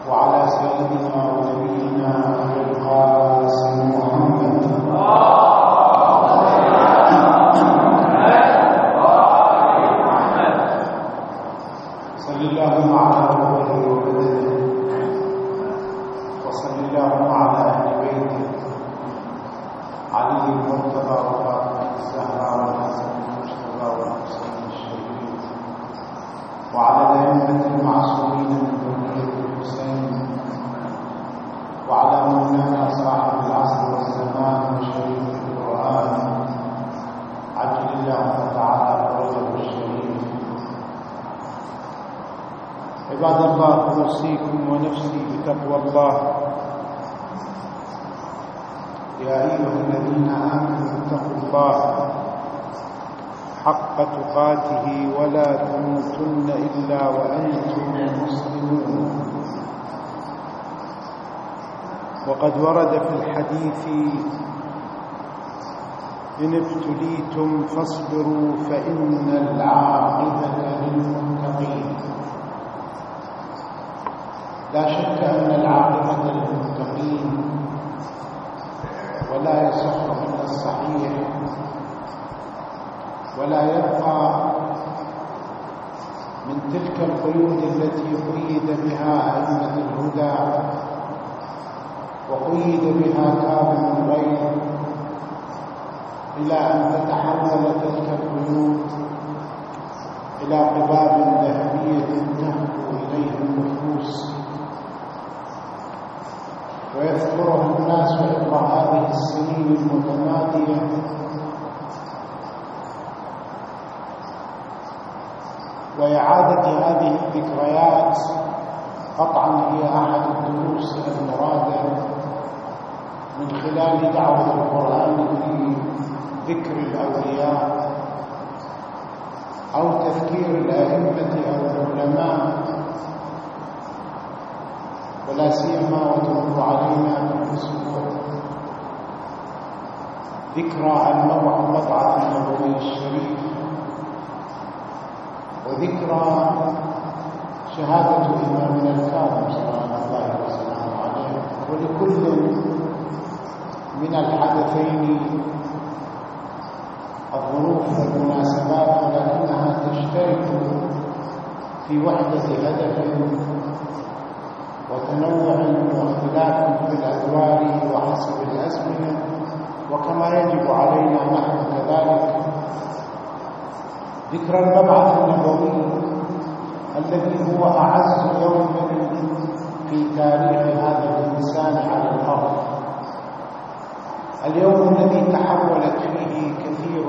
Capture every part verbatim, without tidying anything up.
وعلى سيدنا ونبينا أبي القاسم محمد صل اللهم على روحه وبدنه وصل اللهم على أهل بيته علي المرتضى وفاطمة الزهراء والحسن المجتبى والحسين الشريف وعلى الأئمة المعصومين من ذرية الحسين وعلى مولانا صاحب العصر والزمان وشريف القرآن عجل اللهم تعالى فرجه الشريف. عباد الله، أوصيكم ونفسي بتقوى الله. يا أيها الذين آمنوا اتقوا الله حق تقاته ولا تموتن إلا وأنتم مسلمون. وقد ورد في الحديث: إن ابتليتم فاصبروا فإن العاقبة للمتقين. لا شك أن العاقبة للمتقين، ولا يصح من الصحيح ولا يبقى من تلك القيود التي قيد بها أئمة الهدى وقيد بها كاظم الغيظ إلى أن تتحول تلك القيود إلى قباب ذهبية تهفو إليها النفوس ويذكرها الناس عبر هذه السنين المتمادية وإعادة هذه الذكريات قطعا هي أحد الدروس المرادة من خلال دعوة القرآن في ذكر الأولياء أو تذكير الأئمة أو العلماء، ولا سيما وتمر علينا في الأسبوع ذكرى المبعث النبوي الشريف وذكرى شهادة إمامنا الكاظم صلوات الله وسلامه عليه. ولكل من الحدثين الظروف والمناسبات، ولكنها تشترك في وحدة هدف وتنوع واختلاف في الأدوار وحسب الأزمنة، وكما يجب علينا نحن كذلك ذكر المبعث النبوي الذي هو أعز يوم في تاريخ هذا الإنسان على الأرض، اليوم الذي تحولت فيه كثير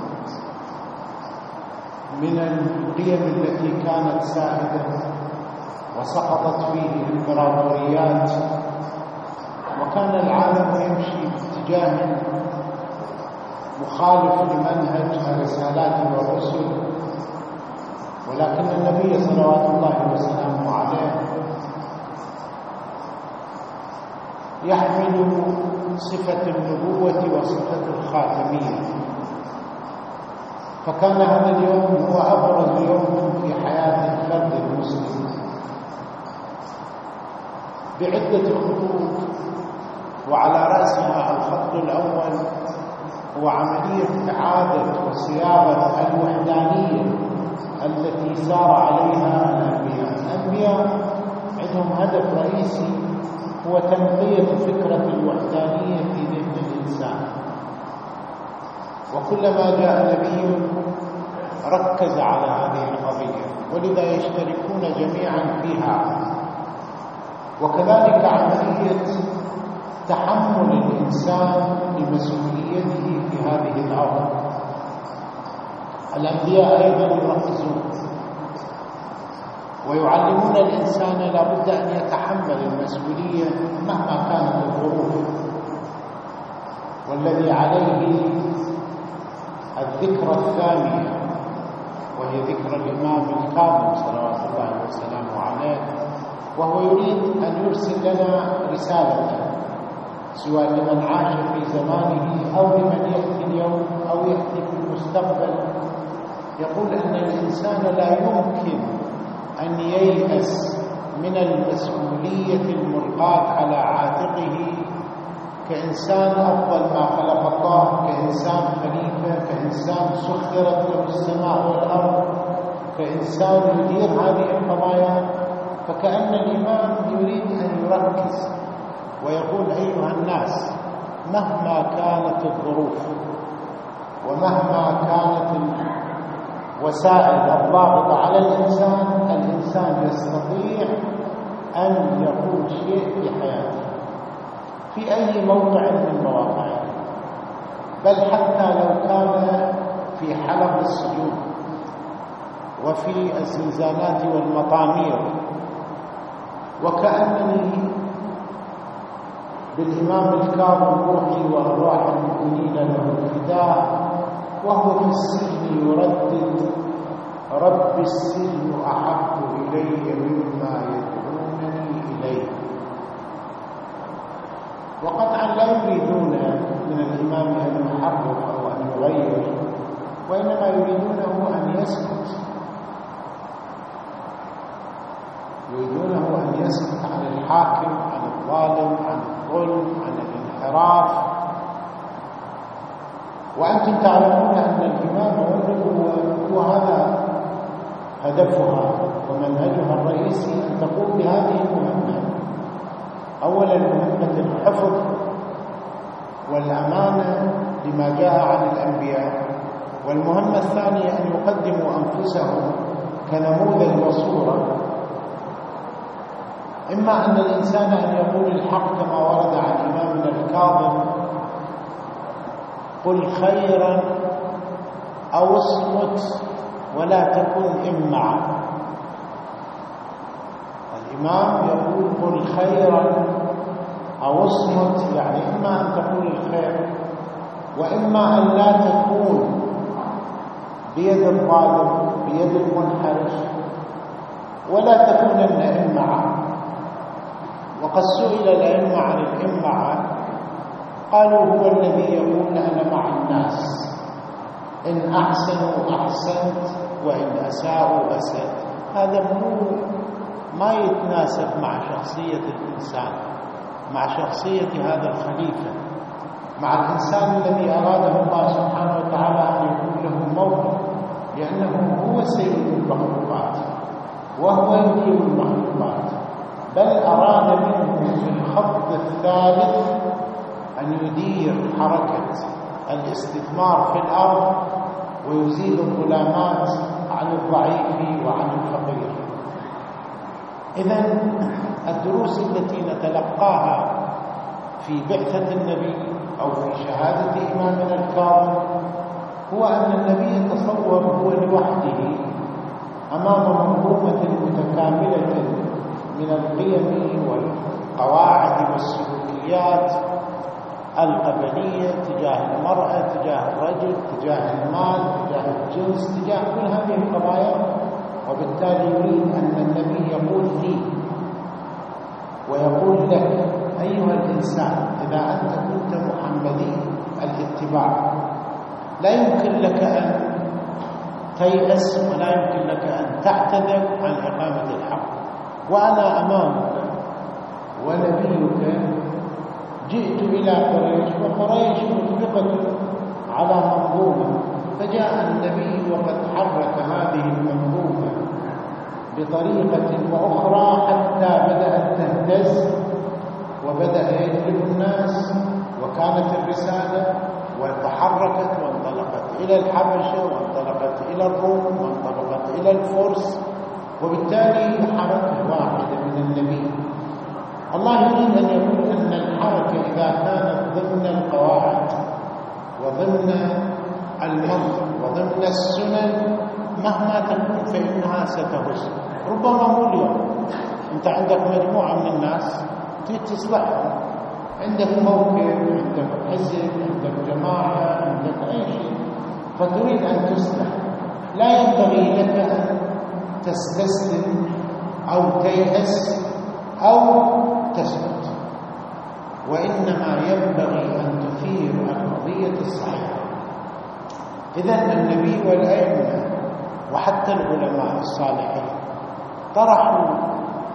من القيم التي كانت سائدة وسقطت فيه الإمبراطوريات، وكان العالم يمشي باتجاه مخالف لمنهج الرسالات والرسل، ولكن النبي صلوات الله وسلامه عليه يحمل صفة النبوة وصفة الخاتمية، فكان هذا اليوم هو أبرز يوم في حياة الفرد المسلم بعدة خطوط، وعلى رأسها الخط الأول هو عملية إعادة وصياغة الوحدانية التي سار عليها الأنبياء. الأنبياء عندهم هدف رئيسي هو تنقية فكرة الوحدانية في ذهن الإنسان، وكلما جاء نبي ركز على هذه القضية، ولذا يشتركون جميعا فيها. وكذلك عملية تحمل الإنسان لمسؤوليته في هذه الأرض. الأنبياء أيضا يركزون ويعلمون الإنسان لا بد أن يتحمل المسؤولية مهما كانت الظروف، والذي عليه الذكرى الثانية وهي ذكرى الإمام الكاظم صلوات الله وسلامه عليه، وهو يريد أن يرسل لنا رسالة سواء لمن عاش في زمانه أو لمن يأتي اليوم أو يأتي في المستقبل. يقول أن الإنسان لا يمكن أن ييأس من من المسؤولية الملقاة على عاتقه كإنسان أفضل ما خلق الله، كإنسان خليفة، كإنسان سخرت له السماء والأرض، كإنسان يدير هذه القضايا. فكأن الإمام يريد أن يركز ويقول: أيها الناس، مهما كانت الظروف ومهما كانت الوسائل الضاغطة على الإنسان، الإنسان يستطيع أن يقول شيء في حياته في أي موقع من مواقعه، بل حتى لو كان في حلب السجون وفي الزنزانات والمطامير. وكأنني بالإمام الكاظم روحي وأرواح المؤمنين له الفداء، وهو في السجن يردد: رب السجن أحب إلي مما يدعونني إليه. وقطعا لا يريدون من الإمام أن يحرك أو أن يغير، وإنما يريدونه أن يسكت، يريدونه أن يسكت عن الحاكم، عن الظالم، عن الظلم، عن الانحراف. وأنتم تعلمون أن الإمامة والنبوة هو هذا هدفها ومنهجها الرئيسي، أن تقوم بهذه المهمة. أولا مهمة الحفظ والأمانة لما جاء عن الأنبياء، والمهمة الثانية أن يقدموا أنفسهم كنموذج وصورة. إما أن الإنسان أن يقول الحق كما ورد عن إمامنا الكاظم: قل خيرا أو اصمت ولا تكن إمعا. الإمام يقول: قل خيرا أو اصمت، يعني إما أن تقول الخير وإما أن لا تكون بيد الظالم بيد المنحرف، ولا تكونن إمعا. وقد سئل الأئمة عن الإمعة، قالوا: هو الذي يقول أنا مع الناس، إن أحسنوا أحسنت وإن أساءوا أسأت. هذا مو ما يتناسب مع شخصية الإنسان، مع شخصية هذا الخليفة، مع الإنسان الذي أراده الله سبحانه وتعالى أن يكون له موقف، لأنه هو سيد المخلوقات وهو يدير المخلوقات. بل أراد منه في الخط الثالث أن يدير حركة الاستثمار في الأرض ويزيل الظلامات عن الضعيف وعن الفقير. إذن الدروس التي نتلقاها في بعثة النبي أو في شهادة إمامنا الكاظم هو أن النبي تصور هو لوحده أمام منظومة متكاملة من القيم والقواعد والسلوكيات القبلية تجاه المرأة، تجاه الرجل، تجاه المال، تجاه الجنس، تجاه كل هذه القضايا. وبالتالي يريد أن النبي يقول لي ويقول لك: أيها الإنسان، إذا أنت كنت محمدي الاتباع، لا يمكن لك أن تيأس ولا يمكن لك أن تعتذر عن إقامة الحق. وأنا أمامك ونبيك جئت إلى قريش، وقريش مطبقة على منظومة، فجاء النبي وقد حرك هذه المنظومة بطريقة وأخرى حتى بدأت تهتز وبدأ يجلب الناس، وكانت الرسالة وتحركت وانطلقت إلى الحبشة وانطلقت إلى الروم وانطلقت إلى الفرس. وبالتالي حركة واحدة من النبي. الله يريد أن يقول أن الحركة إذا كانت ضمن القواعد وضمن المنطق وضمن السنن مهما تكون فإنها ستهز. ربما مو اليوم أنت عندك مجموعة من الناس تريد تصلحهم، عندك موقف، عندك حزب، عندك جماعة، عندك أي شيء، فتريد أن تصلح. لا ينبغي لك أن تستسلم أو تيأس أو تسكت، وإنما ينبغي أن تثير القضية الصحيحة. إذن النبي والأئمة وحتى العلماء الصالحين طرحوا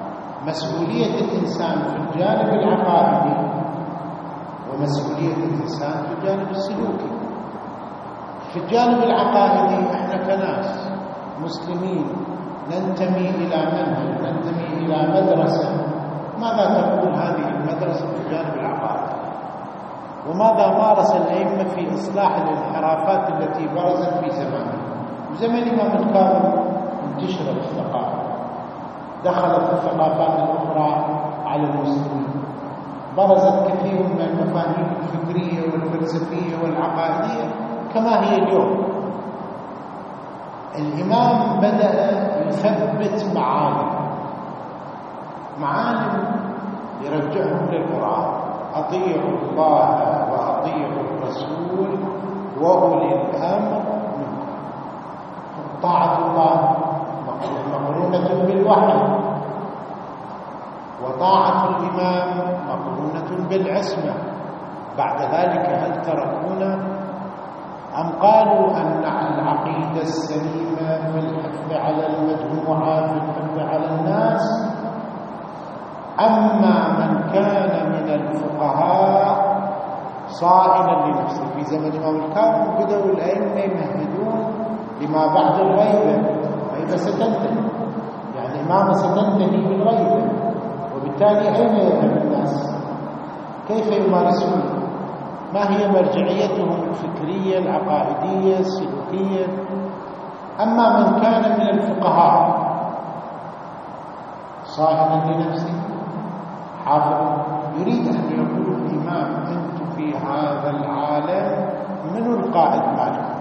مسؤولية الإنسان في الجانب العقائدي ومسؤولية الإنسان في الجانب السلوكي. في الجانب العقائدي احنا كناس مسلمين ننتمي إلى منهج، ننتمي إلى مدرسة. ماذا تقول هذه المدرسة في الجانب العقائدي؟ وماذا مارس الأئمة في إصلاح الانحرافات التي برزت في زمانه؟ زمن الإمام الكاظم انتشرت الثقافة، دخلت الثقافات الأخرى على المسلمين، برزت كثير من المفاهيم الفكرية والفلسفية والعقائدية كما هي اليوم. الإمام بدأ يثبت معالم معالم يرجعهم للقرآن: أطيعوا الله وأطيعوا الرسول وأولي الأمر منكم. طاعة الله مقرونة بالوحي، وطاعة الإمام مقرونة بالعصمة. بعد ذلك هل تركونا أم قالوا أن العقيدة السليمة في الحفظ على المجموعة في الحفظ على الناس؟ أما من كان من الفقهاء صائما لنفسه في زمن الإمام الكاظم بدأوا الأئمة يمهدون لما بعد الغيبة. الغيبة ستنتهي، يعني الإمامة ستنتهي بالغيبة، وبالتالي أين يذهب الناس؟ كيف يمارسون؟ ما هي مرجعيتهم الفكرية العقائدية السلوكية؟ أما من كان من الفقهاء صائما لنفسه حافظ يريد أن يقول الإمام: أنت في هذا العالم من القائد مالك؟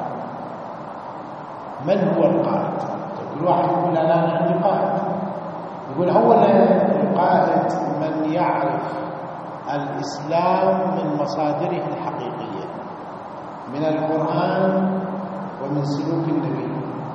من هو القائد؟ كل واحد يقول: لا أنا عندي قائد. يقول: أولا القائد من يعرف الإسلام من مصادره الحقيقية، من القرآن ومن سلوك النبي.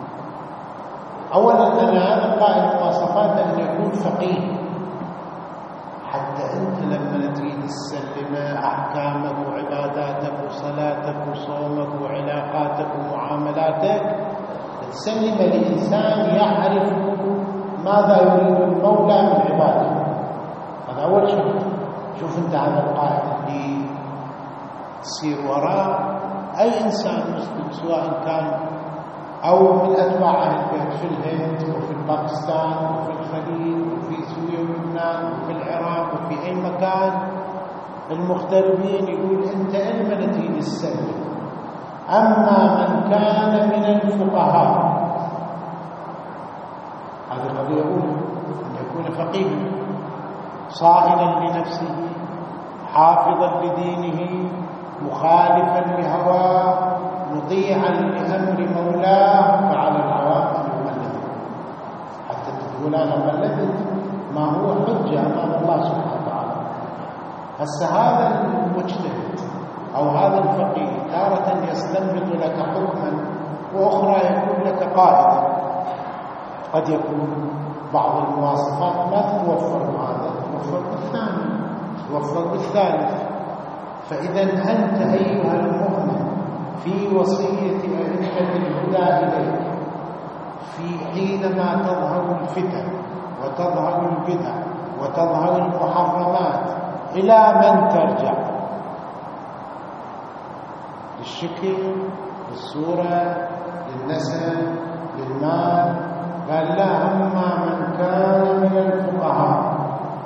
أولا أن هذا القائد مواصفاته أن يكون فقيه، حتى أنت لما تريد تسلم أحكامك وعباداتك وصلاتك وصومك وعلاقاتك ومعاملاتك تسلم لإنسان يعرف ماذا يريد المولى من عباده. هذا أول شيء. شوف أنت هذا القائد اللي تصير وراء أي إنسان مسلم، سواء كان أو من أتباع أهل البيت في الهند وفي باكستان وفي الخليج وفي سوريا ولبنان وفي العراق وفي أي مكان، المغتربين يقول: أنت إلما تريد السلم. أما من كان من الفقهاء، هذه قضية أولى، أن يكون فقيها صائلا لنفسه حافظا لدينه مخالفا لهواه مطيعا لأمر مولاه، فعلى العوام أن يقلده. حتى تقول: أنا قلدت، ما هو حجة أمام الله سبحانه وتعالى. هسه هذا المجتهد أو هذا الفقيه تارة يستنبط لك حكما، وأخرى يكون لك قائدا. قد يكون بعض المواصفات ما تتوفر هذا، تتوفر بالثاني، تتوفر بالثالث. فإذا أنت أيها المؤمن في وصية أئمة الهدى إليك، في حينما تظهر الفتن وتظهر البدع وتظهر المحرمات، إلى من ترجع؟ للشكل، للصورة، للنسل، للمال؟ قال: لا، أما من كان من الفقهاء.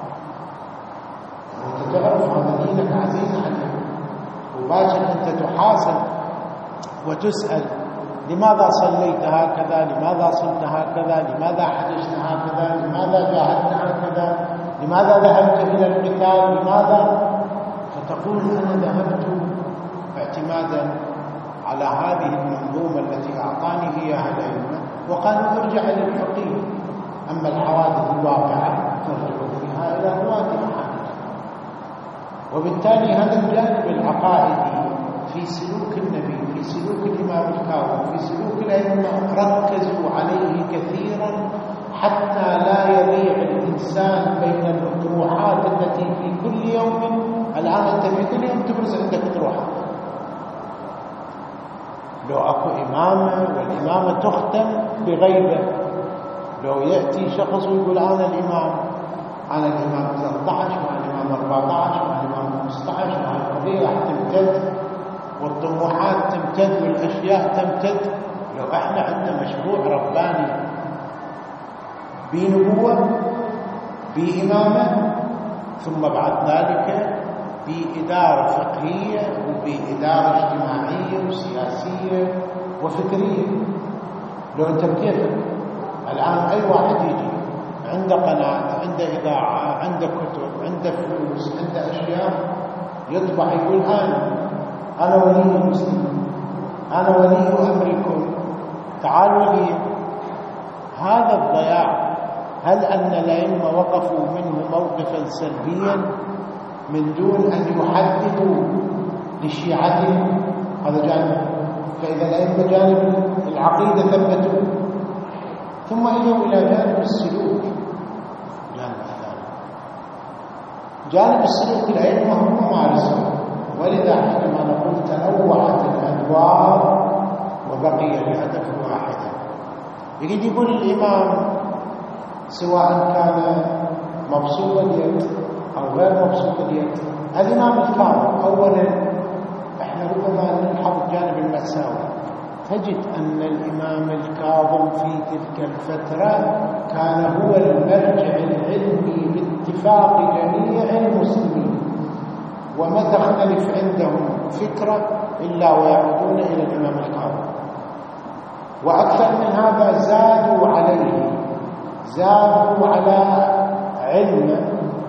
وأنت تعرف هذا دينك عزيز عليك، وباكر أنت تحاسب وتسأل: لماذا صليت هكذا؟ لماذا صمت هكذا؟ لماذا حججت هكذا؟ لماذا جاهدت هكذا؟ لماذا ذهبت إلى القتال؟ لماذا؟ فتقول: أنا ذهبت اعتمادا على هذه المنظومة التي أعطاني إياها العلم، وقالوا: ارجع إلى الفقيه. أما الحوادث الواقعة ترجع فيها إلى رواة الحديث. وبالتالي هذا الجانب العقائدي في سلوك النبي، في سلوك الإمام الكاظم، في سلوك الأئمة ركزوا عليه كثيرا، حتى لا يضيع الإنسان بين الأطروحات التي في كل يوم. الآن أنت في كل يوم تبرز عندك أطروحات. لو أكو إمامة والإمامة تختم بغيبة، لو يأتي شخص ويقول: أنا الإمام، أنا الإمام ثلاثة عشر مع الإمام أربعة عشر مع الإمام خمسة عشر، مع القضية راح تمتد والطموحات تمتد والأشياء تمتد. لو احنا عندنا مشروع رباني بنبوة بإمامة ثم بعد ذلك بإدارة فقهية وبإدارة اجتماعية وسياسية وفكرية، لو أنت بكيفك الآن أي واحد يجي عنده قناة، عنده إذاعة، عنده كتب، عنده فلوس، عنده أشياء، يطبع يقول أنا أنا ولي المسلمين، أنا ولي أمركم، تعالوا لي. هذا الضياع. هل أن الأئمة وقفوا منه موقفا سلبيا من دون أن يحددوا لشيعتهم؟ هذا جانب. فإذا الأئمة جانب العقيدة ثبتوا، ثم إجوا إلى جانب السلوك. جانب الثاني جانب السلوك الأئمة هم مارسون، ولذا حينما نقول تنوعت الأدوار وبقي الهدف واحدا، يريد يقول الإمام سواء كان مبسوط اليد أو غير مبسوط اليد. الإمام الكاظم أولا احنا ربما نلحظ الجانب المأساوي، تجد أن الإمام الكاظم في تلك الفترة كان هو المرجع العلمي باتفاق جميع المسلمين، وما تختلف عندهم فكرة إلا ويعودون إلى الإمام الكاظم. وأكثر من هذا زادوا عليه، زادوا على علمه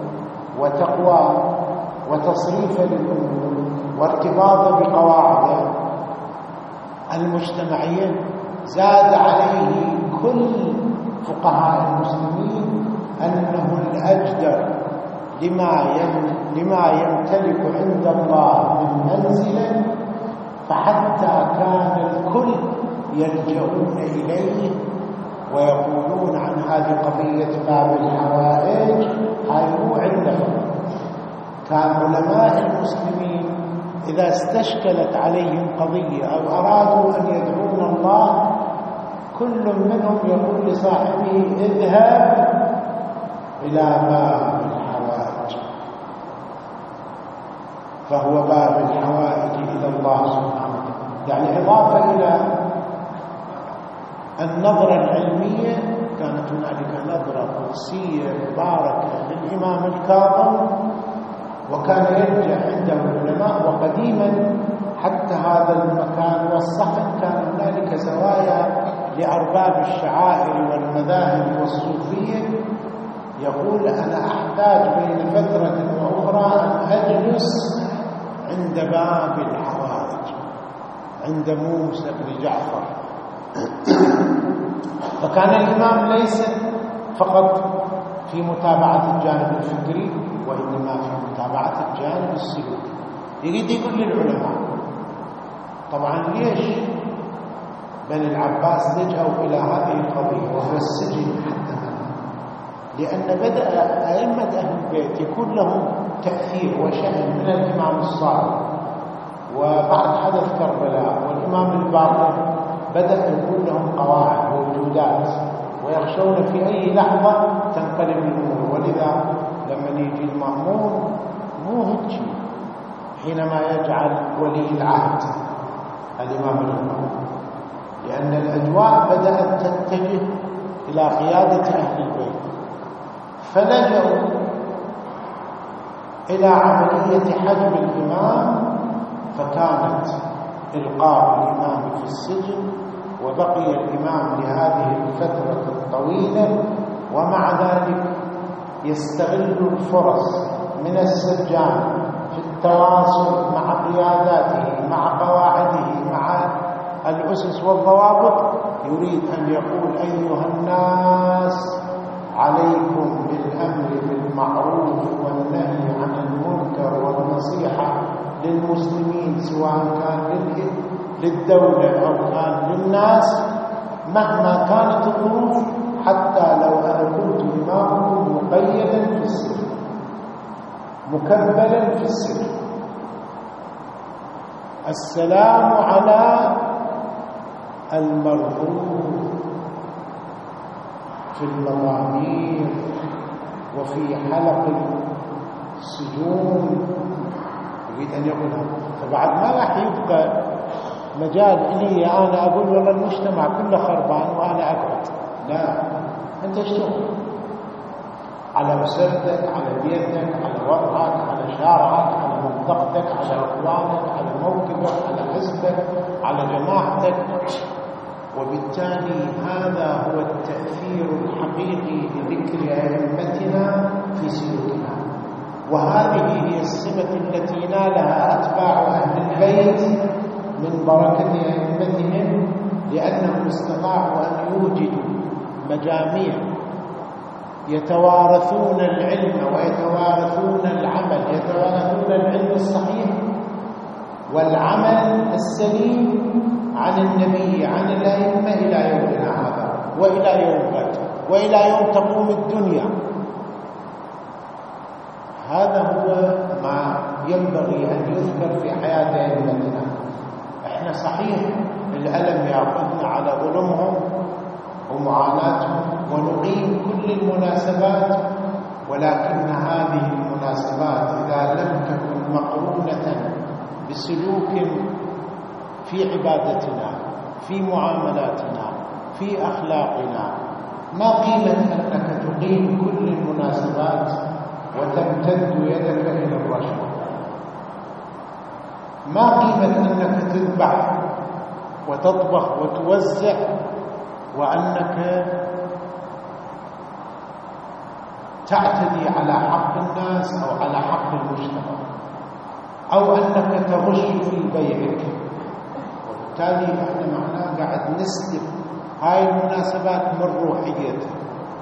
وتقوى وتصريف للأمور وارتباطه بقواعده المجتمعية، زاد عليه كل فقهاء المسلمين أنه الأجدر لما لما يمتلك عند الله من منزلة، فحتى كان الكل يلجؤون إليه ويقولون عن هذه قضية باب الحوائج هاي مو عندنا. كان علماء المسلمين إذا استشكلت عليهم قضية أو أرادوا أن يدعون الله، كل منهم يقول لصاحبه اذهب إلى باب الحوائج، فهو باب الحوائج إلى الله سبحانه وتعالى. يعني إضافة إلى النظرة العلمية، كانت هنالك نظرة قدسية مباركة للإمام الكاظم، وكان يرجع عنده العلماء. وقديما حتى هذا المكان والصحن كان هنالك زوايا لأرباب الشعائر والمذاهب والصوفية، يقول أنا أحتاج بين فترة وأخرى أن أجلس عند باب الحوائج عند موسى بن جعفر. فكان الإمام ليس فقط في متابعة الجانب الفكري، وإنما في متابعة الجانب السلوكي. يريد يقول للعلماء طبعا ليش بني العباس لجأوا إلى هذه القضية وهو السجن حتى الآن؟ لأن بدأ أئمة أهل البيت يكون لهم تأثير وشأن من الإمام الصادق، وبعد حدث كربلاء والإمام الباقر بدأ يكون لهم قواعد ووجودات، ويخشون في أي لحظة تنقلب الأمور. ولذا لما يجي المأمون مو هيك حينما يجعل ولي العهد الإمام الإمام، لأن الأجواء بدأت تتجه إلى قيادة أهل البيت، فلجأوا إلى عملية حجب الإمام، فكانت إلقاء الإمام في السجن، وبقي الإمام لهذه الفترة الطويلة، ومع ذلك يستغل الفرص من السجان في التواصل مع قياداته، مع قواعده، مع الأسس والضوابط. يريد أن يقول أيها الناس عليكم بالأمر بالمعروف والنهي عن المنكر والنصيحة للمسلمين، سواء كان للدولة أو كان للناس، مهما كانت الظروف، حتى لو أنا كنت إمامكم مقيدا في السجن مكبلا في السجن. السلام على المرغوب في المضامير وفي حلق السجون، يريد أن يقولها. فبعد ما راح يبقى مجال لي أنا أقول والله المجتمع كله خربان وأنا أقعد. لا، أنت اشتغل على أسرتك، على بيتك، على وضعك، على شارعك، على منطقتك، على إخوانك، على موكبك، على حزبك، على جماعتك. وبالتالي هذا هو التأثير الحقيقي لذكر أئمتنا في سلوكنا، وهذه هي السمة التي نالها أتباع أهل البيت من بركة أئمتهم، لأنهم استطاعوا أن يوجدوا مجاميع يتوارثون العلم ويتوارثون العمل، يتوارثون العلم الصحيح والعمل السليم عن النبي عن الأئمة إلى يومنا هذا وإلى يوم غد وإلى يوم تقوم الدنيا. هذا هو ما ينبغي أن يذكر في حياة أئمتنا. احنا صحيح الألم يأخذنا على ظلمهم ومعاناتهم ونقيم كل المناسبات، ولكن هذه المناسبات إذا لم تكن مقرونة بسلوك في عبادتنا، في معاملاتنا، في أخلاقنا، ما قيمة أنك تقيم كل المناسبات وتمتد يدك إلى الرشوة؟ ما قيمة أنك تذبح وتطبخ وتوزع وأنك تعتدي على حق الناس أو على حق المجتمع، أو أنك تغش في بيعك؟ وبالتالي احنا معناه قاعد نسلب هاي المناسبات من روحيتها.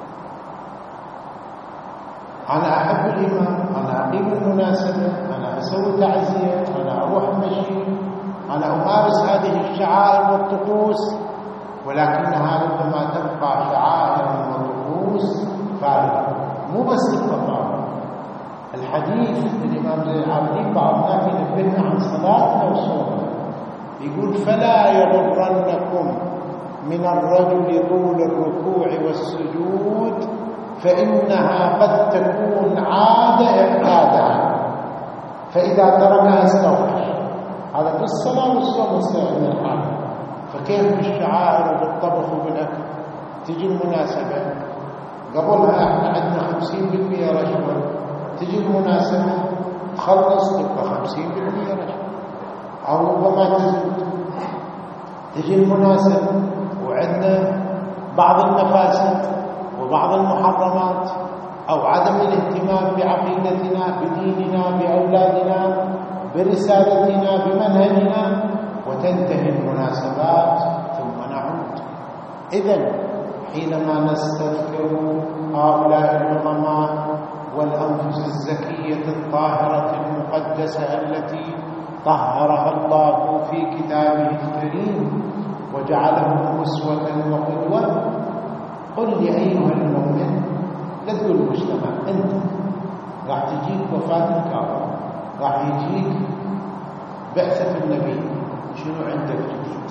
أنا أحب الإمام، أنا أقيم المناسبة، أنا أسوي تعزية، أنا أروح المشي، أنا أمارس هذه الشعائر والطقوس، ولكنها ربما تبقى شعائر وطقوس فارغة، مو بس للتطابق. الحديث الإمام زين العابدين بعض الناس ينبهنا عن صلاتنا وصومنا، يقول: فلا يغرنكم من الرجل طول الركوع والسجود فإنها قد تكون عادة اعتادها، فإذا تركها استوحش. هذا في الصلاة والصوم والسعي من الحال. فكيف بالشعائر وبالطبخ وبالأكل؟ تجي المناسبة قبلها احنا عندنا خمسين بالمئة رشوة، تجي المناسبة تخلص تبقى خمسين بالمئة رشوة أو ربما تزيد. تجي المناسبة وعندنا بعض المفاسد وبعض المحرمات أو عدم الاهتمام بعقيدتنا، بديننا، بأولادنا، برسالتنا، بمنهجنا، وتنتهي المناسبات ثم نعود. إذن حينما نستذكر هؤلاء العظماء والأنفس الزكية الطاهرة المقدسة التي طهرها الله في كتابه الكريم وجعلهم أسوة وقدوة، قل لي أيها المؤمن، لا تقول المجتمع، أنت راح تجيك وفاة الكافر، راح يجيك بعثة النبي، شنو عندك جديد؟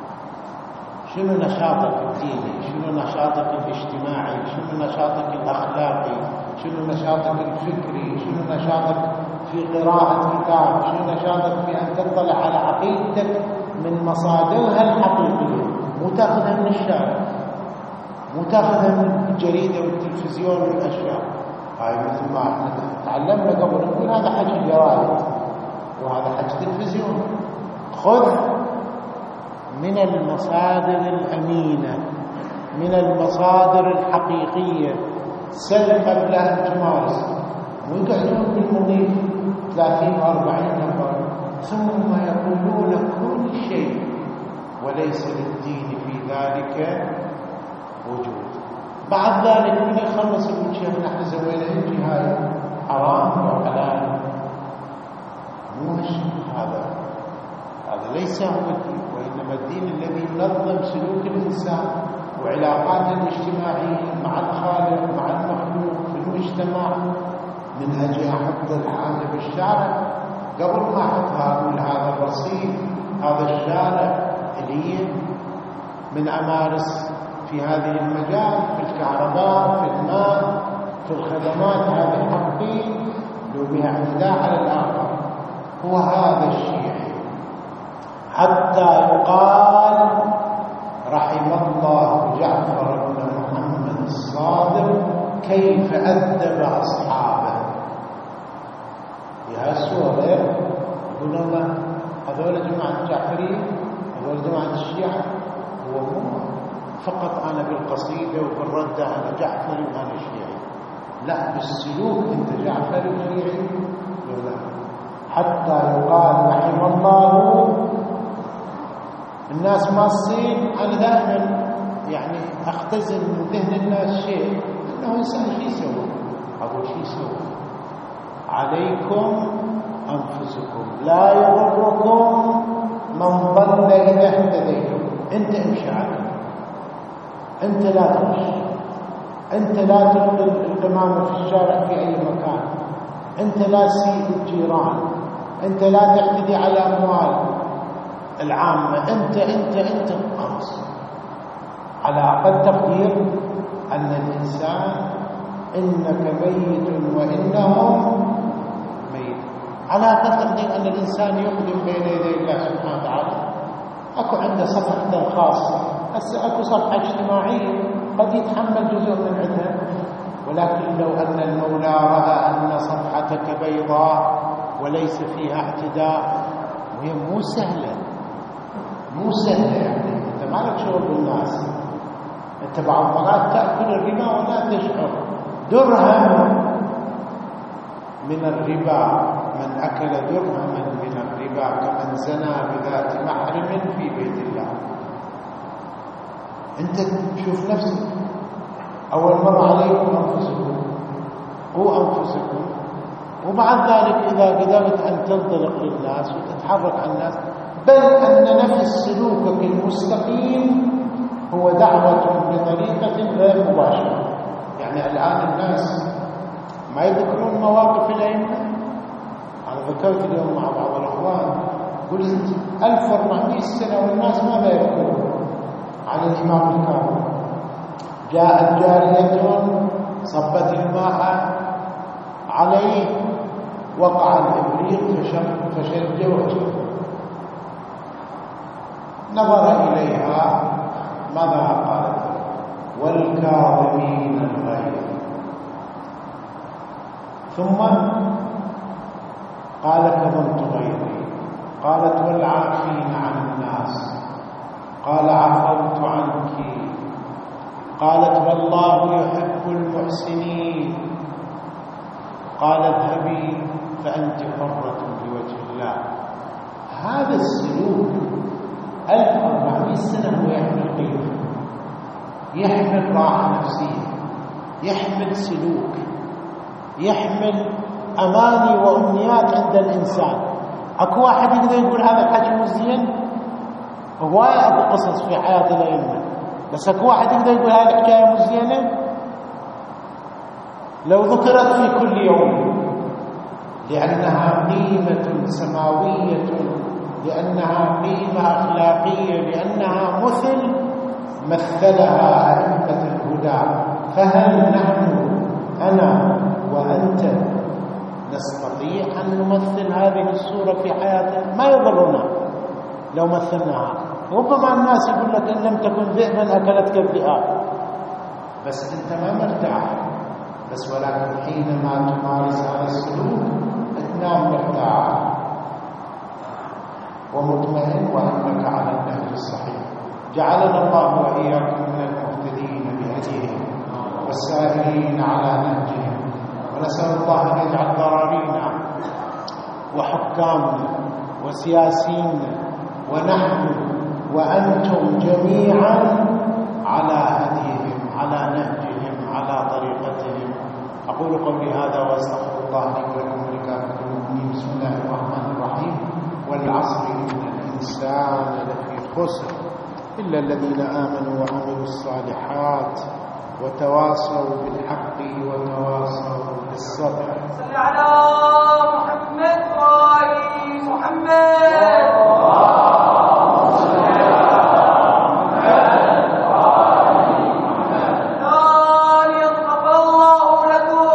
شنو نشاطك الديني؟ شنو نشاطك الاجتماعي؟ شنو نشاطك الأخلاقي؟ شنو نشاطك الفكري؟ شنو نشاطك في قراءة كتاب؟ شنو نشاطك في أن تطلع على عقيدتك من مصادرها الحقيقية، مو تاخذها من الشارع، مو تاخذها من الجريدة والتلفزيون والأشياء. هاي مثل ما احنا تعلمنا قبل، نقول هذا حكي جرايد وهذا حكي تلفزيون. خذ من المصادر الأمينة، من المصادر الحقيقية، سل قبل أن تمارس. ويقعدون بالمضيف ثلاثين أربعين نفر ثم يقولون كل شيء وليس للدين في ذلك وجود. بعد ذلك من يخلص يقول: شيخ نحن سوينا هيك، هاي حرام أو حلال. مو هذا هذا ليس هو الدين، وإنما الدين الذي ينظم سلوك الإنسان وعلاقاته الاجتماعية مع الخالق مع المخلوق في المجتمع، من أجل أحط الحاجة بالشارع قبل ما أحطها أقول هذا الرصيف، هذا الشارع اللي من أمارس في هذه المجال، في الكهرباء، في الماء، في الخدمات هذه حقين لو بها اعتداء على الآخر هو هذا الشيعي، حتى يقال رحم الله جعفر بن محمد الصادق كيف أدب أصحابه. في هالصورة يقول الله هذول جماعة الجعفرية، هذول جماعة الشيعة. هو مو فقط أنا بالقصيدة وبالردة أنا جعفري وأنا شيعي، لا، بالسلوك أنت جعفري وشيعي لا. حتى يقال رحم الله. الناس ماصين. أنا دائما يعني أختزن من ذهن الناس شيء، أنه إنسان شو يسوي؟ أقول شو يسوي؟ عليكم أنفسكم لا يضركم من ضل إذا اهتديتم. أنت امشي عليك، أنت لا تمشي، أنت لا تلقي القمامة في الشارع في أي مكان، أنت لا تسيء الجيران، أنت لا تعتدي على أموال العامة، أنت أنت أنت خلاص. على أقل تقدير أن الإنسان إنك ميت وإنهم ميت. على أقل تقدير أن الإنسان يقدم بين يدي الله سبحانه وتعالى. أكو عنده صفحة خاصة، هسه أكو صفحة اجتماعية قد يتحمل جزء من عندها، ولكن لو أن المولى رأى أن صفحتك بيضاء وليس فيها اعتداء، وهي مو سهلة مو سهلة يعني أنت ما لك شغل بالناس، أنت بعض مرات تأكل الربا ولا تشعر. درهم من الربا، من أكل درهما من الربا كمن زنى بذات محرم في بيت الله. أنت شوف نفسك، أول مرة عليكم أنفسكم، قوا أنفسكم، وبعد ذلك إذا قدرت أن تنطلق للناس وتتحرك على الناس، بل أن نفس سلوكك المستقيم هو دعوة بطريقة غير مباشرة. يعني الآن الناس ما يذكرون مواقف الأئمة. أنا ذكرت اليوم مع بعض الأخوان قلت ألف وأربعمائة سنة والناس ماذا يذكرون عن الإمام الكاظم؟ جاءت جارية صبت الماء عليه، وقع الإبريق فشج وجهه، نظر إليها ماذا قالت؟ والكاظمين الغيظ. ثم قال كظمت غيظي. قالت والعافين عن الناس. قال عفوت عنك. قالت والله يحب المحسنين. قال اذهبي فأنت حرة بوجه الله. هذا السلوك ألف وأربعمائة سنة هو يحمل قيمة، يحمل راحة نفسية، يحمل سلوك، يحمل أماني وأمنيات عند الإنسان. أكو واحد يقدر يقول هذا الحكي مو زين؟ هواية أكو قصص في حياة الأئمة، بس أكو واحد يقدر يقول هذه الحكاية مو زينة؟ لو ذكرت في كل يوم، لأنها قيمة سماوية، لأنها قيمة أخلاقية، لأنها مثل مثلها أئمة الهدى. فهل نحن أنا وأنت نستطيع أن نمثل هذه الصورة في حياتنا؟ ما يضرنا لو مثلناها. ربما الناس يقول لك إن لم تكن ذئبا أكلتك الذئاب، بس أنت ما مرتاح. بس ولكن حينما تمارس هذا السلوك تنام مرتاح ومطمئن وأنك على النهج الصحيح. جعلنا الله وإياكم من المهتدين بهديهم والسائرين على نهجهم، ونسأل الله أن يجعل ضرارينا وحكامنا وسياسينا ونحن وأنتم جميعا على هديهم، على نهجهم، على طريقتهم. أقول قولي هذا وأستغفر الله لي ولكم ولكافة المؤمنين. بسم الله الرحمن الرحيم. والعصر إن الإنسان لفي خسر إلا الذين آمنوا وعملوا الصالحات وتواصوا بالحق وتواصوا بالصبر. صل على محمد وآل محمد. يتقبل الله لكم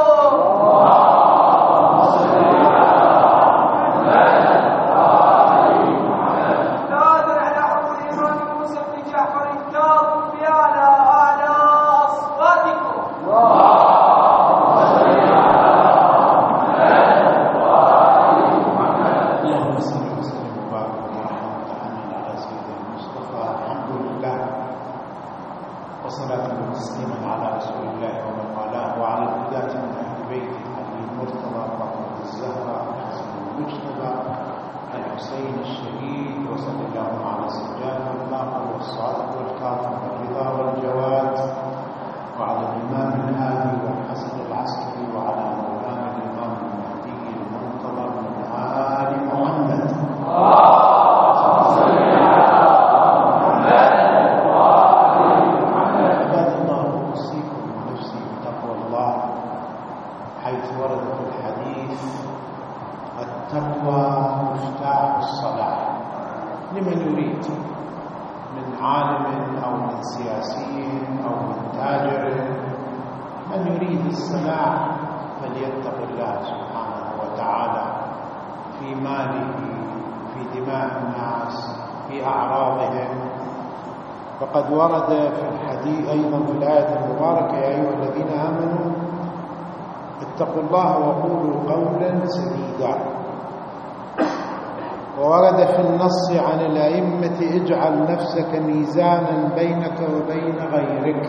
المجتبى الحسين الشهيد، وصل اللهم على السجاد والباقر والصادق والكاظم والرضا والجواد، وعلى الإمام الهادي والحسن العسكري، وعلى مولانا الإمام المهدي المنتظر من آل محمد. عباد الله، أوصيكم ونفسي بتقوى الله، حيث ورد في الحديث: التقوى مفتاح الصلاح. لمن يريد من عالم أو من سياسي أو من تاجر، من يريد الصلاح فليتق الله سبحانه وتعالى في ماله، في دماء الناس، في أعراضهم. فقد ورد في الحديث أيضا في الآية المباركة: يا أيها الذين آمنوا اتقوا الله وقولوا قولا سديدا. وورد في النص عن الأئمة: اجعل نفسك ميزانا بينك وبين غيرك.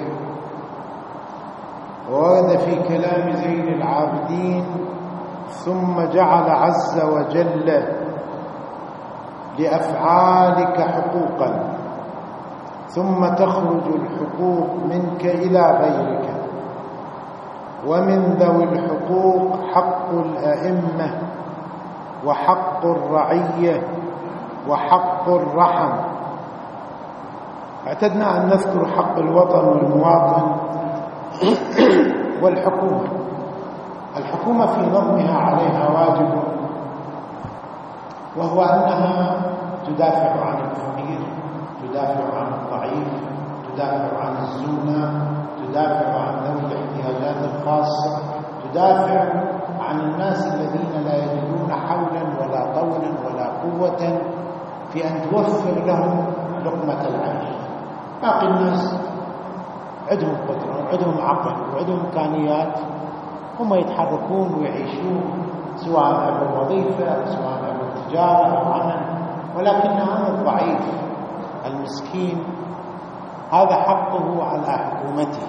وورد في كلام زين العابدين: ثم جعل عز وجل لأفعالك حقوقا، ثم تخرج الحقوق منك إلى غيرك، ومن ذوي الحقوق حق الأئمة، وحق الرعية، وحق الرحم. اعتدنا أن نذكر حق الوطن والمواطن والحكومة. الحكومة في نظمها عليها واجب، وهو أنها تدافع عن الفقير، تدافع عن الضعيف، تدافع عن الزنا، تدافع عن ذوي الاحتياجات الخاصة، تدافع عن الناس الذين لا يجدون حولا ولا طولا ولا قوة في أن توفر لهم لقمة العيش. باقي الناس عندهم قدرة وعندهم عقل وعندهم إمكانيات، هم يتحركون ويعيشون، سواء عمل وظيفة أو سواء عمل تجارة أو عمل، ولكن هذا الضعيف المسكين هذا حقه على حكومته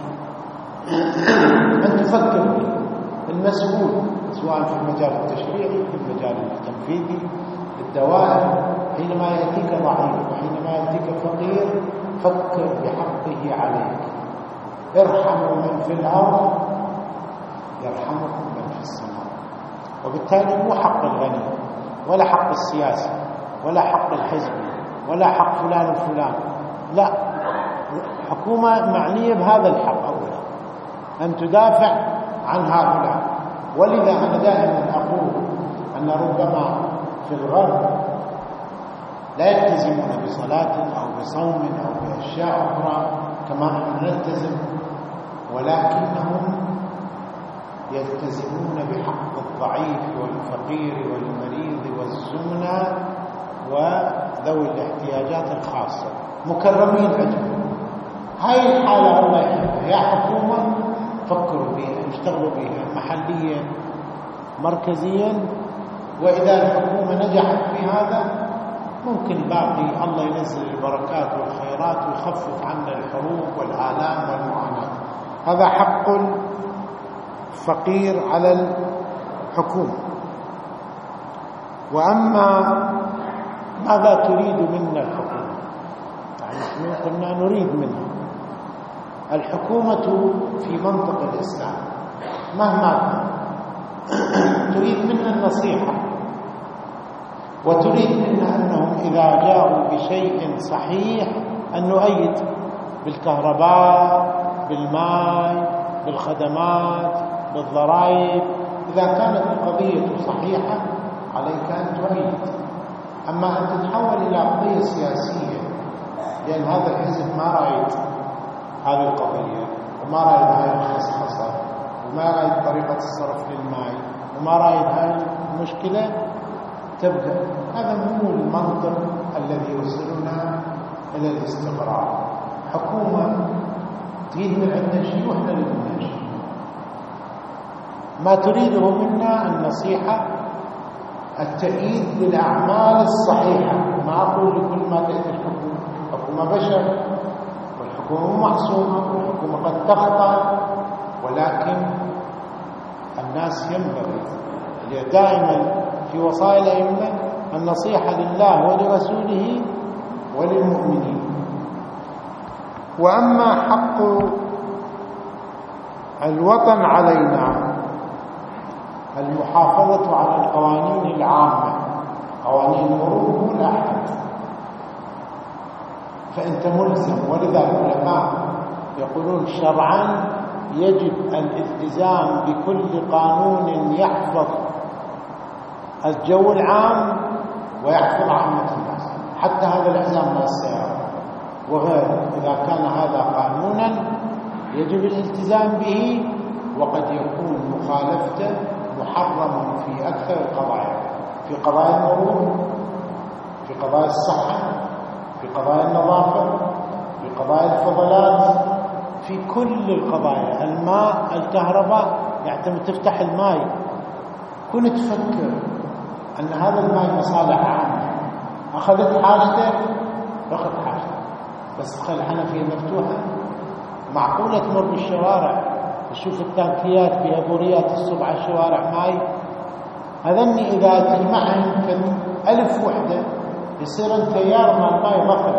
أن تفكر به. المسؤول سواء في المجال التشريعي، في المجال التنفيذي، في الدوائر، حينما يأتيك ضعيف وحينما يأتيك فقير فكر بحقه عليك. ارحموا من في الأرض يرحمكم من في السماء. وبالتالي مو حق الغني ولا حق السياسي ولا حق الحزب ولا حق فلان وفلان، لا، حكومة معنية بهذا الحق أولا، أن تدافع عن هؤلاء. ولذا أنا دائما أقول أن ربما في الغرب لا يلتزمون بصلاة أو بصوم أو بأشياء أخرى كما نحن نلتزم، ولكنهم يلتزمون بحق الضعيف والفقير والمريض والزمنة وذوي الاحتياجات الخاصة، مكرمين عندهم. هاي الحالة الله يحبها. يا حكومة فكروا بها، اشتغلوا بها محليا مركزيا، وإذا الحكومة نجحت في هذا ممكن باقي الله ينزل البركات والخيرات ويخفف عنا الحروب والآلام والمعاناة. هذا حق الفقير على الحكومة. وأما ماذا تريد منا الحكومة؟ يعني قلنا نريد منها الحكومة في منطق الإسلام مهما تريد منا النصيحة، وتريد منا أنهم إذا جاءوا بشيء صحيح أن نؤيد بالكهرباء، بالماء، بالخدمات، بالضرائب. إذا كانت القضية صحيحة عليك أن تؤيد. أما أن تتحول إلى قضية سياسية، لأن هذا الحزب ما رايد هذه القضية، وما رايد هاي الخصخصة، وما رايد طريقة الصرف للماء، وما رايد هاي المشكلة، تبدأ. هذا مو المنطق الذي يوصلنا إلى الاستقرار. حكومة تريد من عندنا شيء وإحنا لنا شيء. ما تريده منا النصيحة، التأييد للأعمال الصحيحة. ما أقول لكل ما تأتي الحكومة، الحكومة بشر والحكومة معصومة والحكومة قد تخطأ، ولكن الناس ينبغي دائما في وصايا الأئمة النصيحة لله ولرسوله وللمؤمنين. وأما حق الوطن علينا المحافظة على القوانين العامة، قوانين المرور لا أحد، فأنت ملزم. ولذا العلماء يقولون شرعا يجب الالتزام بكل قانون يحفظ الجو العام ويحفظ عامة الناس، حتى هذا الإلزام مع السيارة وغيره. إذا كان هذا قانونا يجب الالتزام به، وقد يكون مخالفته محرما في أكثر القضايا، في قضايا المرور، في قضايا الصحة، في قضايا النظافة، في قضايا الفضلات، في كل القضايا. الماء، الكهرباء، يعتمد تفتح الماء كنت تفكر أن هذا الماء مصالح عامة، أخذت حاجتك أخذ حاجتك، بس خل الحنفية مفتوحة. معقولة تمر بالشوارع تشوف التانكيات بأبوريات الصبح على الشوارع ماي؟ هذني إذا تجمعها يمكن ألف وحدة يصير التيار مع الماء ضخم.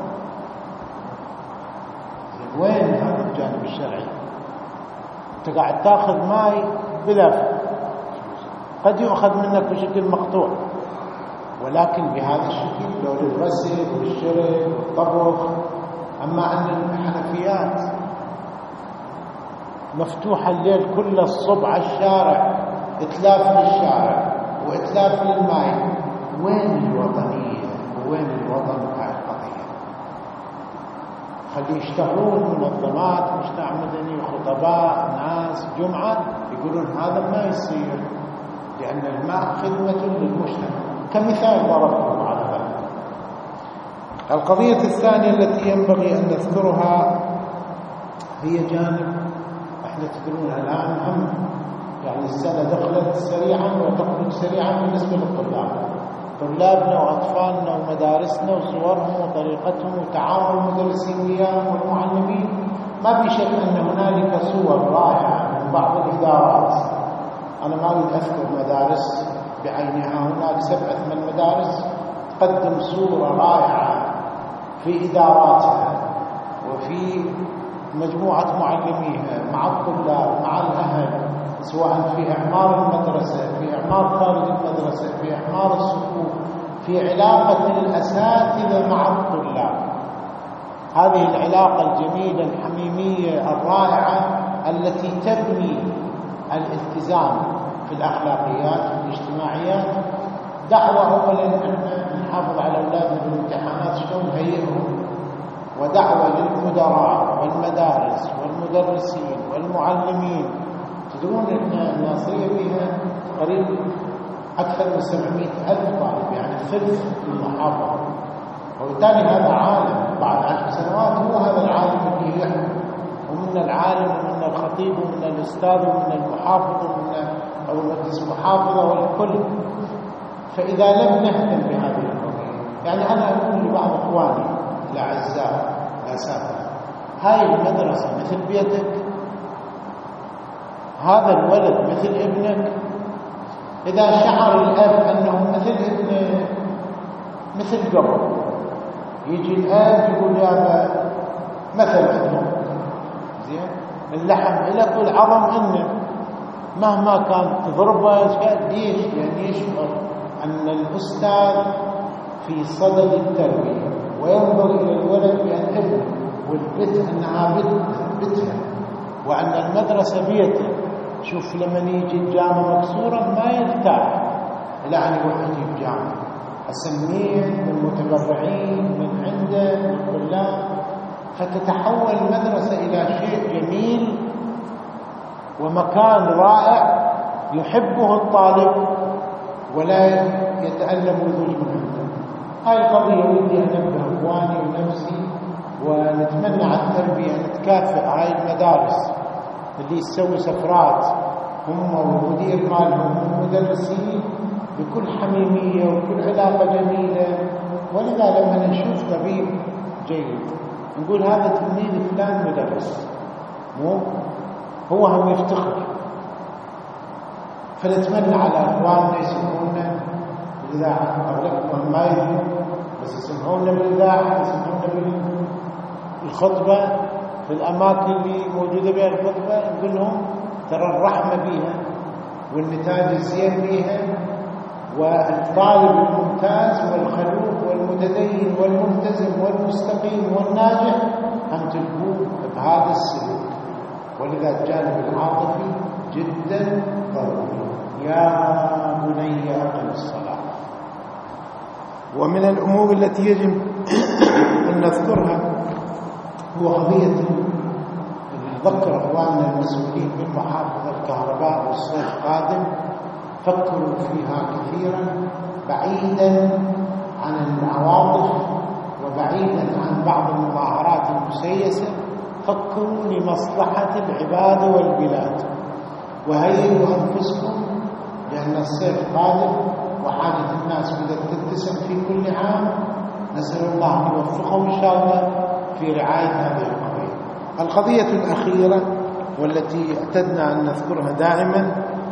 وين هذا الجانب الشرعي؟ أنت قاعد تاخذ ماء بلا، قد يؤخذ منك بشكل مقطوع، ولكن بهذا الشكل لو للغسل والشرب والطبخ. أما أن الحنفيات مفتوحة الليل كله الصبح على الشارع، إتلاف للشارع وإتلاف للماء، وين الوطنية وين الوطن بتاع القضية؟ خلي يشتغلون منظمات، مجتمع مدني، خطباء، ناس، جمعة، يقولون هذا ما يصير، لأن الماء خدمة للمجتمع. كمثال ضربته على ذلك. القضية الثانية التي ينبغي أن نذكرها هي جانب احنا تدرونها الآن هم، يعني السنة دخلت سريعا وتخرج سريعا بالنسبة للطلاب، طلابنا وأطفالنا ومدارسنا وصورهم وطريقتهم وتعامل المدرسين وياهم والمعلمين. ما في شك أن هنالك صور رائعة من بعض الإدارات، أنا ما أريد أذكر مدارس بعينها، هناك سبعة من مدارس تقدم صورة رائعة في إداراتها وفي مجموعة معلميها مع الطلاب مع الأهل، سواء في إعمار المدرسة، في إعمار خارج المدرسة، في إعمار الصفوف، في علاقة الأساتذة مع الطلاب. هذه العلاقة الجميلة الحميمية الرائعة التي تبني الالتزام في الأخلاقيات والاجتماعيات. دعوة أولا أن نحافظ على أولادنا بالامتحانات شلون نهيئهم، ودعوة للمدراء والمدارس والمدرسين والمعلمين. تدرون أن الناصرية فيها قريب أكثر من سبعمائة ألف طالب، يعني ثلث المحافظة، وبالتالي هذا عالم بعد عشر سنوات هو هذا العالم اللي يحكم، ومن العالم ومن الخطيب ومن الأستاذ ومن المحافظ ومن أو مجلس المحافظة والكل. فإذا لم نهتم بهذه القضية، يعني أنا أقول لبعض إخواني الأعزاء الأساتذة، هاي المدرسة مثل بيتك، هذا الولد مثل ابنك. إذا شعر الأب أنه مثل ابنه مثل قبل، يجي الأب يقول يا مثل ابنه زين، اللحم لك والعظم إنه مهما كان تضربه. ليش؟ يعني يشعر أن الأستاذ في صدد التربية وينظر إلى الولد بأن ابنه، والبيت أنها بيتها، وأن المدرسة بيته. شوف لما يجي الجامعة مكسورة ما يرتاح إلى أن يروح يجيب جامعة، أسميه من متبرعين من عنده من الطلاب، فتتحول المدرسة إلى شيء جميل ومكان رائع يحبه الطالب ولا يتألم وذوج من عنده. هاي القضية ودي أنبه إخواني ونفسي، ونتمنى على التربية نتكافئ هاي المدارس اللي يسوي سفرات هم ومدير مالهم والمدرسين بكل حميمية وكل علاقة جميلة. ولذا لما نشوف طبيب جيد نقول هذا تلميذ فلان مدرس، مو هو هم يفتخر. فنتمنى على اخواننا يسمعونا بالاذاعه، اغلبهم ما يدري بس يسمعونا بالاذاعه، يسمعونا بالخطبه في الاماكن اللي موجوده بها الخطبه، نقول لهم ترى الرحمه بيها والنتاج الزين بيها، والطالب الممتاز والخلوق والمتدين والملتزم والمستقيم والناجح هم تلقوه بهذا السلوك. ولذا الجانب العاطفي جدا ضروري. يا بني أقم الصلاة. ومن الأمور التي يجب أن نذكرها هو قضية نذكر أخواننا المسؤولين بالمحافظة الكهرباء والصيف قادم، فكروا فيها كثيرا بعيدا عن العواطف وبعيدا عن بعض المظاهرات المسيسة. فكروا لمصلحة العباد والبلاد، وهيئوا أنفسكم لأن الصيف قادم وحاجة الناس بدأت تتسم في كل عام. نسأل الله أن يوفقهم إن شاء الله في رعاية هذه القضية. القضية الأخيرة والتي اعتدنا أن نذكرها دائما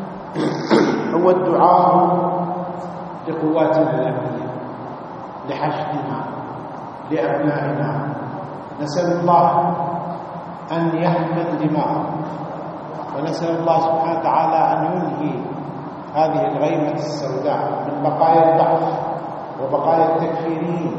هو الدعاء لقواتنا الأمنية، لحشدنا، لأبنائنا. نسأل الله أن يحمد دماءهم، ونسأل الله سبحانه وتعالى أن ينهي هذه الغيمة السوداء من بقايا الضعف وبقايا التكفيرين.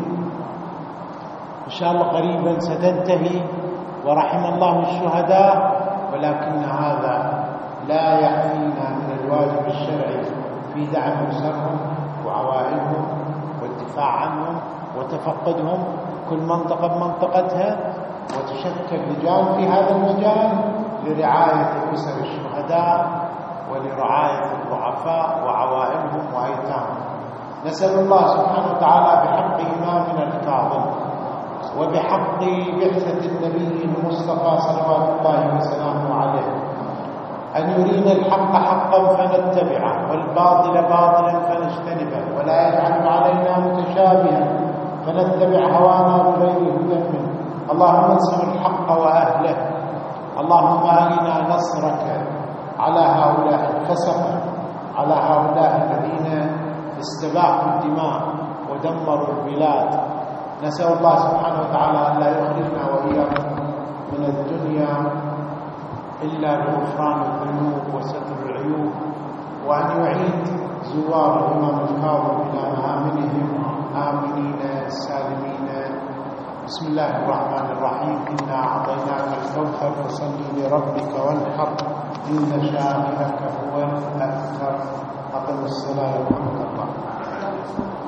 إن شاء الله قريبا ستنتهي ورحم الله الشهداء، ولكن هذا لا يحمينا من الواجب الشرعي في دعم أسرهم وعوائلهم والدفاع عنهم وتفقدهم كل منطقة بمنطقتها، وتشكل لجان في هذا المجال لرعاية أسر الشهداء ولرعاية الضعفاء وعوائلهم وأيتامهم. نسأل الله سبحانه وتعالى بحق إمامنا الكاظم وبحق بعثة النبي المصطفى صلوات الله وسلامه عليه أن يرينا الحق حقا فنتبعه والباطل باطلا فنجتنبه، ولا يجعل علينا متشابها فنتبع هوانا بغير هدى منه. اللهم انصر الحق وأهله. اللهم أرنا نصرك على هؤلاء الفسقة، على هؤلاء الذين استباحوا الدماء ودمروا البلاد. نسأل الله سبحانه وتعالى أن لا يخرجنا وإياكم من الدنيا إلا بغفران الذنوب وستر العيوب، وأن يعيد زوار الإمام الكاظم إلى مآمنهم آمنين سالمين. بسم الله الرحمن الرحيم. إنا أعطيناك الكوثر فصل لربك وانحر إن شانئك هو الأبتر. أقم الصلاة ورحمة الله.